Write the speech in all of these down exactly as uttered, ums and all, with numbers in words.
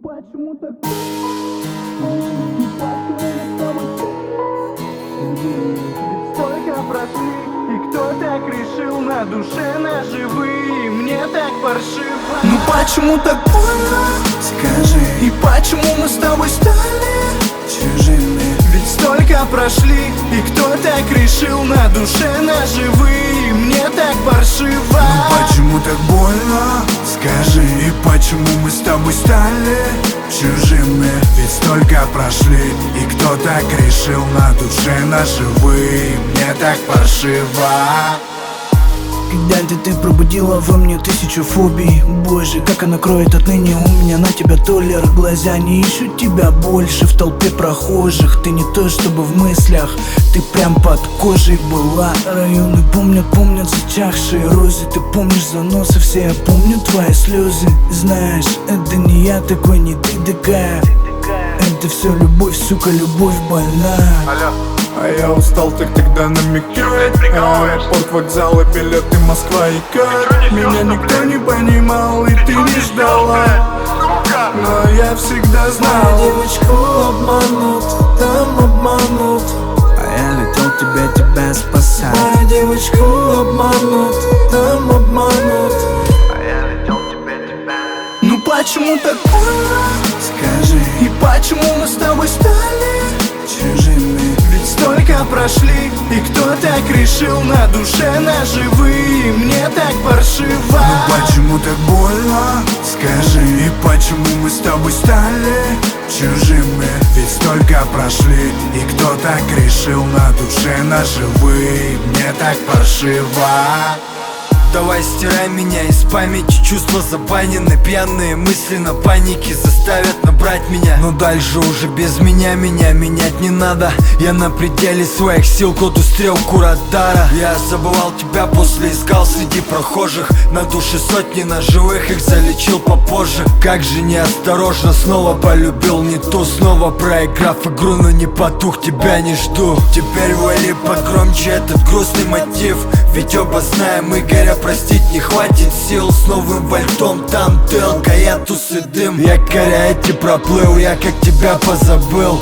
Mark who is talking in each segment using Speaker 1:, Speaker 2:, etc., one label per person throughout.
Speaker 1: почему так? Столько прошли, и кто так решил? На душе наживы, мне так паршиво. Ну почему так больно?
Speaker 2: Скажи,
Speaker 1: И почему мы с тобой стали
Speaker 2: чужими?
Speaker 1: Ведь столько прошли, и кто так решил? На душе наживы, мне так паршиво.
Speaker 2: Ну почему так больно? Скажи, и почему мы с тобой стали чужими? Ведь столько прошли, и кто так решил? На душе наживы, мне так паршиво.
Speaker 3: Когда-то ты пробудила во мне тысячу фобий. Боже, как она кроет отныне у меня на тебя толер. Глаза не ищут тебя больше в толпе прохожих. Ты не то чтобы в мыслях, ты прям под кожей была. Районы помнят, помнят зачахшие розы. Ты помнишь заносы все, я помню твои слезы. Знаешь, это не я такой, не ты такая. Это все любовь, сука, любовь больная.
Speaker 1: Алло.
Speaker 2: А я устал, так тогда намекай. Аэропорт, вокзалы, билеты, Москва и Кайф. Меня никто не понимал, и ты не ждала. Но я всегда знал,
Speaker 3: Девочку обманут, там обманут. А я летел тебя, тебя спасать. Мою девочку обманут, там обманут.
Speaker 1: Ну почему так больно?
Speaker 2: скажи,
Speaker 1: И почему мы с тобой стали
Speaker 2: чужими?
Speaker 1: Ведь столько прошли, и кто так решил? На душе наживы, мне так паршиво.
Speaker 2: Ну почему так больно? Скажи, и почему мы с тобой стали чужими? Ведь столько прошли, и кто так решил? На душе наживы, мне так паршиво.
Speaker 4: Давай стирай меня из памяти. Чувства забанены, пьяные мысли на панике заставят набрать меня. Но дальше уже без меня, меня менять не надо. Я на пределе своих сил, коду стрелку радара. Я забывал тебя, после искал среди прохожих. На душе сотни ножевых, их залечил попозже. Как же неосторожно, снова полюбил не ту. Снова проиграв игру, но не потух, тебя не жду. Теперь вали погромче этот грустный мотив. Ведь оба знаем, Игоря простить не хватит сил. С новым вольтом там тылка, я тусы дым. Я коря эти проплыл, я как тебя позабыл.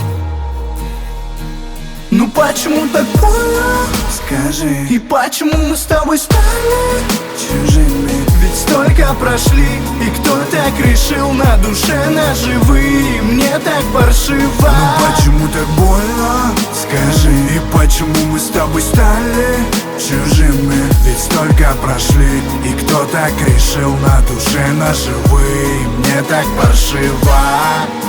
Speaker 1: Ну почему так больно?
Speaker 2: Скажи,
Speaker 1: И почему мы с тобой стали
Speaker 2: чужими?
Speaker 1: Ведь столько прошли, и кто так решил? На душе наживы, мне так паршиво.
Speaker 2: Ну почему так больно? Скажи, и почему мы с тобой стали чужими? Ведь столько прошли, и кто так решил? На душе наживы, мне так паршиво.